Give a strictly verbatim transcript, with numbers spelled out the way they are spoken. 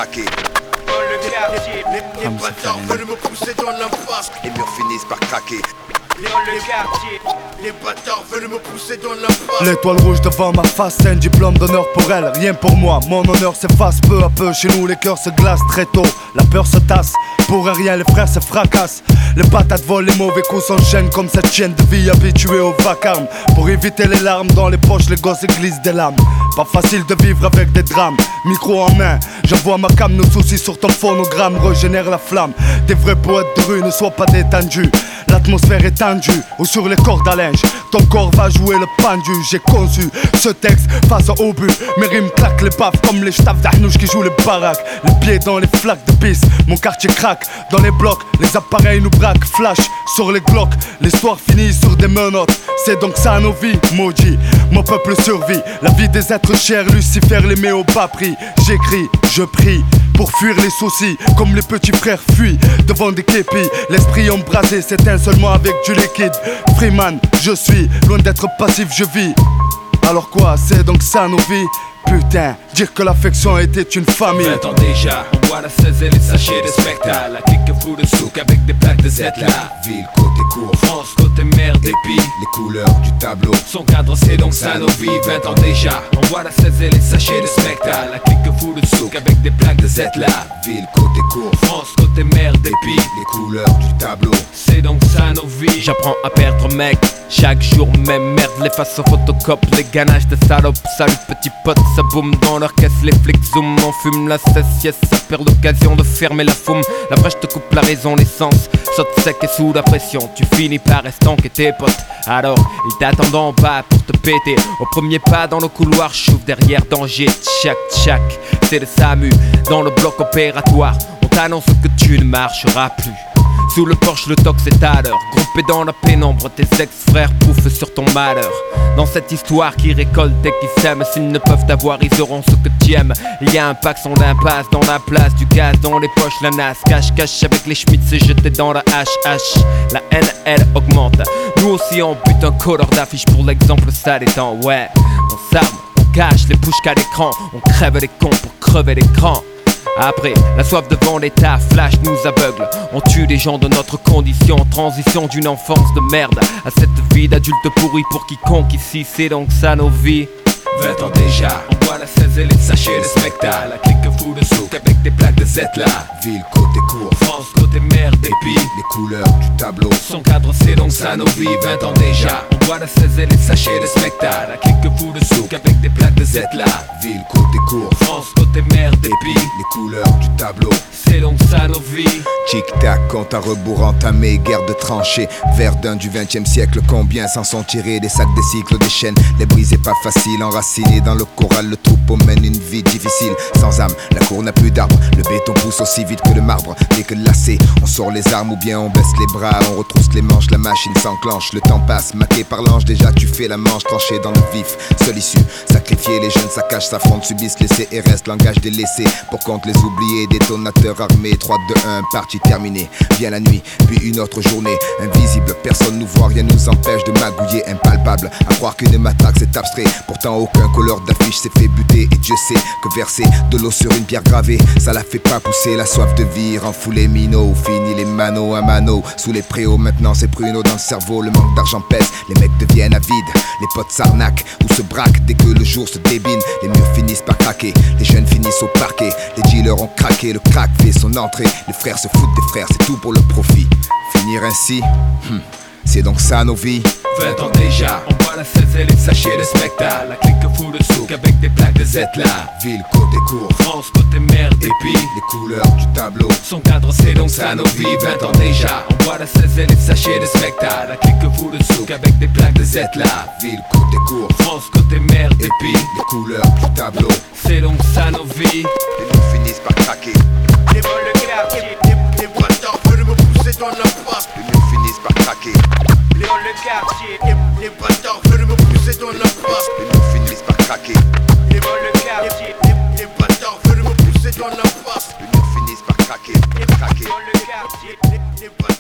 craquer. Dans le quartier, les, les bâtards veulent me pousser dans l'impasse. Les murs finissent par craquer. Dans le quartier, les bâtards veulent me pousser dans l'impasse. L'étoile rouge devant ma face, c'est un diplôme d'honneur pour elle. Rien pour moi, mon honneur s'efface peu à peu. Chez nous les cœurs se glacent très tôt, la peur se tasse. Pour rien les frères se fracassent. Les patates volent, les mauvais coups s'enchaînent comme cette chienne de vie habituée au vacarme. Pour éviter les larmes dans les poches, les gosses glissent des lames. Pas facile de vivre avec des drames. Micro en main, j'envoie ma cam, nos soucis sur ton phonogramme régénère la flamme. Des vrais poètes de rue ne soient pas détendus. L'atmosphère est tendue, ou sur les cordes à linge. Ton corps va jouer le pendu. J'ai conçu ce texte face au but. Mes rimes claquent les baffes comme les staffs d'Arnouche qui jouent les baraques. Les pieds dans les flaques de pisse, mon quartier craque. Dans les blocs, les appareils nous braquent. Flash sur les glocks, l'histoire finit sur des menottes. C'est donc ça nos vies, maudit. Mon peuple survit, la vie des êtres chers. Lucifer les met au bas prix. J'écris, je prie pour fuir les soucis, comme les petits frères fuient devant des képis. L'esprit embrasé s'éteint seulement avec du liquide. Freeman, je suis loin d'être passif, je vis. Alors quoi, c'est donc ça nos vies? Putain, dire que l'affection était une famille. vingt ans déjà, on boit la seize et les sachets de spectacle. La clique fout de souk avec des plaques de Z là. Ville, côté court, France, côté mer, dépit. Les couleurs du tableau, son cadre c'est donc ça nos vies. vingt ans déjà, on boit la seize et les sachets de spectacle. La clique fout de souk avec des plaques de Z là. Ville, côté court, France, côté mer, dépit. Les couleurs du tableau, c'est donc ça nos vies. J'apprends à perdre mec, chaque jour même merde. Les faces aux photocopes, les ganaches de salopes. Salut petit pote, ça boum dans leur caisse, les flics zoom. On fume la cesse, yes, ça perd l'occasion de fermer la foume. La brèche te coupe la raison, l'essence saute sec et sous la pression. Tu finis par estanquer tes potes. Alors, ils t'attendent en bas pour te péter. Au premier pas dans le couloir, chouffe derrière danger. Tchac, tchac, c'est le SAMU dans le bloc opératoire. On t'annonce que tu ne marcheras plus. Sous le porche, le tox est à l'heure. Groupé dans la pénombre, tes ex-frères pouffent sur ton malheur. Dans cette histoire qui récolte et qui sème, s'ils ne peuvent t'avoir, ils auront ce que tu aimes. Il y a un pack sans l'impasse, dans la place, du gaz dans les poches, la nasse. Cache-cache avec les schmitts, c'est jeté dans la hache hache. La haine, elle augmente. Nous aussi on bute un colleur d'affiche pour l'exemple, ça détend. Ouais, on s'arme, on cache les bouches qu'à l'écran. On crève les cons pour crever l'écran. Après, la soif de vendetta, flash nous aveugle. On tue les gens de notre condition. Transition d'une enfance de merde à cette vie d'adulte pourri pour quiconque ici. C'est donc ça nos vies. vingt ans déjà, on boit la seize et les sachets de spectacle. La clique fout de souk avec des plaques de Z là. Ville, côté court, France, côté mer, dépit. Les couleurs du tableau, son cadre c'est donc ça nos vies. vingt ans déjà, on boit la seize et les sachets de spectacle. La clique fout de souk avec des plaques de Z là. Ville, côté court, France, côté mer, dépit. Les couleurs du tableau, c'est donc ça nos vies. Tic-tac, compte à rebours entamé, guerre de tranchées. Verdun du vingtième siècle, combien s'en sont tirés? Des sacs, des cycles, des chaînes, les briser pas facile. Enraciné dans le corral, le troupeau mène une vie difficile. Sans âme, la cour n'a plus d'arbres. Le béton pousse aussi vite que le marbre. Dès que lassé, on sort les armes ou bien on baisse les bras. On retrousse les manches, la machine s'enclenche. Le temps passe, maqué par l'ange, déjà tu fais la manche. Tranché dans le vif, seule issue, sacrifier les jeunes, ça cache, s'affrontent, subissent les C R S. Langage délaissé, pour compte les oubliés. Détonateurs armés, trois, deux, un, partie terminée. Vient la nuit, puis une autre journée. Invisible, personne nous voit, rien nous empêche de magouiller. Impalpable, à croire qu'une matraque c'est abstrait. Pourtant aucun couleur d'affiche s'est fait buter. Et Dieu sait que verser de l'eau sur une pierre gravée, ça la fait pas pousser. La soif de vie rend fou les minots. Fini les manos à mano. Sous les préaux maintenant c'est pruneau dans le cerveau. Le manque d'argent pèse, les mecs deviennent avides. Les potes s'arnaquent ou se braquent dès que le jour se débine. Les murs finissent par craquer, les jeunes finissent au parquet. Les dealers ont craqué, le crack fait son entrée. Les frères se foutent des frères, c'est tout pour le profit. Finir ainsi, hmm, c'est donc ça nos vies. vingt ans déjà, on boit la seize et les sachets de spectacle. La clique fout de souk avec des plaques de Z là. Ville, côté court, France, côté mer, dépit. Les couleurs du tableau, son cadre c'est donc ça nos vies. vingt ans déjà, on boit la seize et les sachets de spectacle. La clique fout de souk avec des plaques de Z là. Ville, côté court, France, côté mer, dépit. Les couleurs du tableau, c'est donc ça nos vies. Les murs finissent par craquer. Les vols le quartier, les, les bâtards veulent me pousser dans l'impasse. Les murs finissent par craquer. Les vols le quartier, les, les bâtards veulent me pousser dans l'impasse. Les murs finissent par craquer. Les vols le quartier, les, les bâtards veulent me pousser dans l'impasse. Les murs finissent par craquer, craquer. Les vols le quartier, les, les bâtards